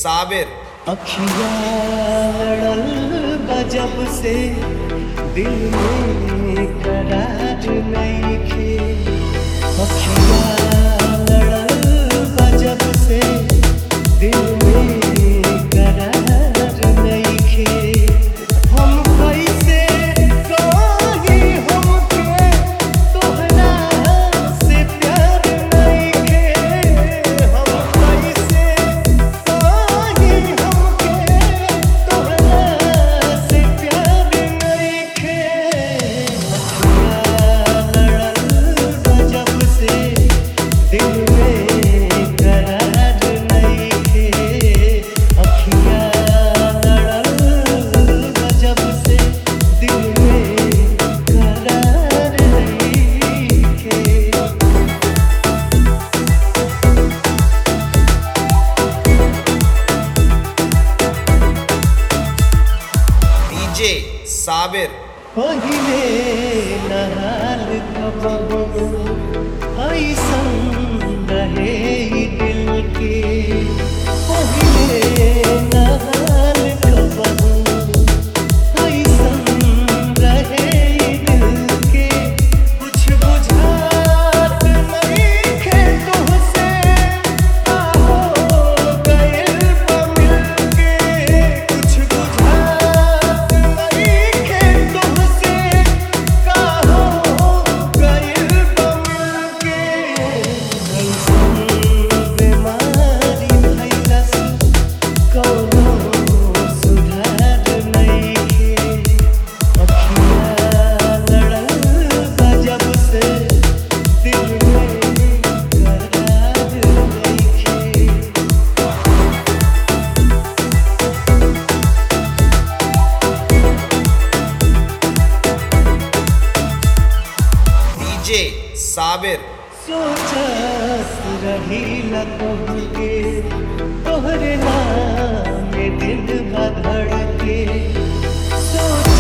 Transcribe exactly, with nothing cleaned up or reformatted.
साबिर। अखियाँ लड़ल बजब से दिल में करार नइखे। अखियाँ लड़ल बजब से दिल में करार नइखे। हम कैसे कही हमके तोहरा से प्यार नइखे। हम कैसे कही हमके तोहरा से प्यार नइखे। अखियाँ लड़ल बजब से दिल में करार नइखे। अखियाँ लड़ल बजब से दिल में करार नइखे। डीजे साबिर। पहिले नहाल कबहू ऐसन रहे ई दिल के। पहिले नहाल कबहू ऐसन रहे ई दिल के। कुछ बुझात नइखे तुहसे का हो गइल बा मिलके। कुछ बुझात नइखे तुहसे का हो गइल बा मिलके। कैसन बीमारी भइलस कौनो सुधार नइखे। अखियाँ लड़ल बजब से दिल में करार नइखे। डीजे साबिर। सोचत रहीला तोहके तोहरे नाम दिल बा धड़के। सोच